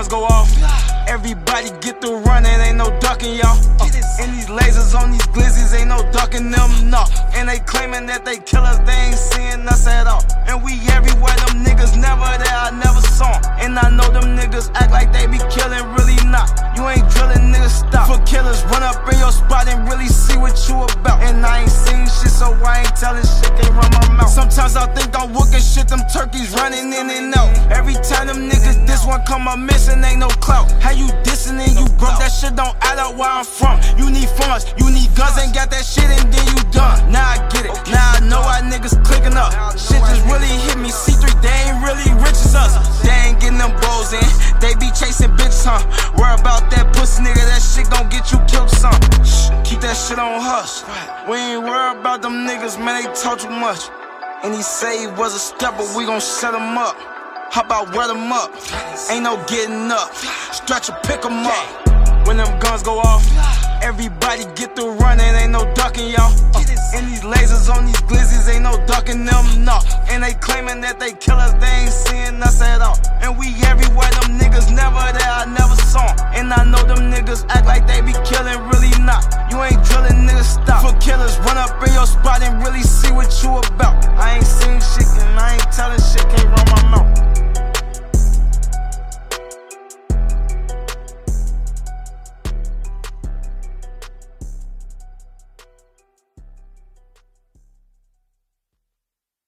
guns go off, everybody get the run, it ain't no ducking, y'all. And these lasers on these glizzies, ain't no ducking them, no. And they claiming that they kill us, they ain't seeing us at all. And we everywhere, them niggas never there, I never saw 'em. And I know them niggas act like they be killing, really not. You ain't drilling, niggas stop. For killers, run up in your spot and really see what you about. And I ain't seen shit, so I ain't telling shit, can't run my mouth. Sometimes I think I'm wooking shit, them turkeys running in and out. Every time them niggas, this one come up missing, ain't no clout. How you dissing and you broke, that shit don't add up where I'm from. You need funds, you need guns, ain't got that shit and then you done. Now I get it, now I know why niggas clicking up. Shit just really hit me, C3, they ain't really rich as us. They ain't getting them balls in, they be chasing bitches, huh? Worry about that pussy nigga, that shit gon' get you killed, son. Shh, keep that shit on hush. We ain't worried about them niggas, man, they talk too much. And he say he was a stepper, we gon' shut him up. How about wet him up? Ain't no getting up, stretch or pick him up. When them guns go off, everybody get the run, it ain't no ducking, y'all. And these lasers on these glizzies, ain't no ducking them, no. And they claiming that they kill us, they ain't seeing us at all. And we everywhere, them niggas never there, I never saw 'em. And I know them niggas act like they be killing.